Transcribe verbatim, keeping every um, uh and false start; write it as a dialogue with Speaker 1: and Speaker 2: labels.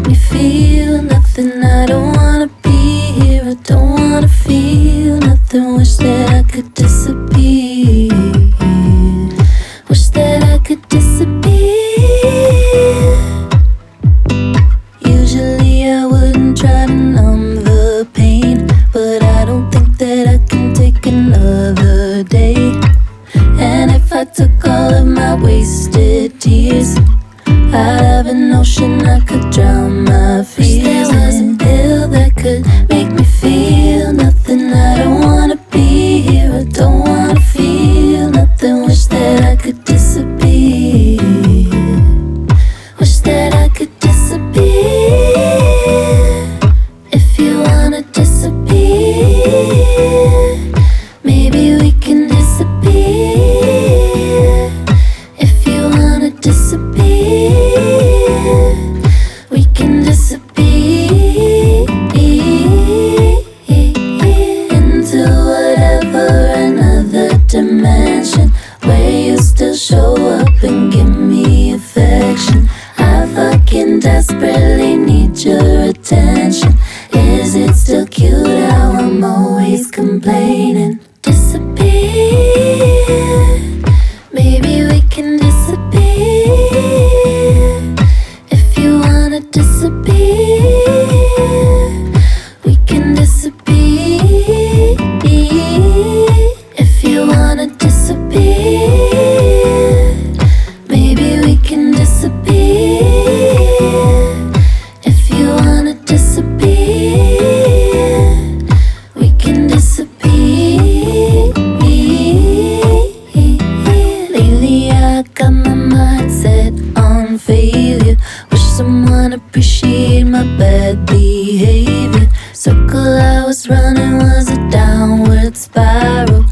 Speaker 1: make me feel nothing. I don't wanna be here, I don't wanna feel nothing. Wish that I could disappear. Wish that I could disappear. Usually I wouldn't try to numb the pain, but I don't think that I can take another day. And if I took all of my wasted tears, I'd have an ocean I could drown my fears. Wish there was a pill that could make me feel nothing. I don't wanna be here, I don't wanna feel nothing. Wish that I could disappear. Wish that I could disappear. If you wanna disappear, maybe we can disappear. If you wanna disappear, we can disappear into whatever another dimension, where you still show up and give me affection. I fucking desperately need your attention. Is it still cute how I'm always complaining? Disappear, maybe we can disappear. If you wanna disappear, we can disappear. If you wanna disappear, maybe we can disappear. If you wanna disappear, we can disappear. Lately I got my mind set on failure. Wish someone appreciated my bad behavior. Circle I was running was a downward spiral.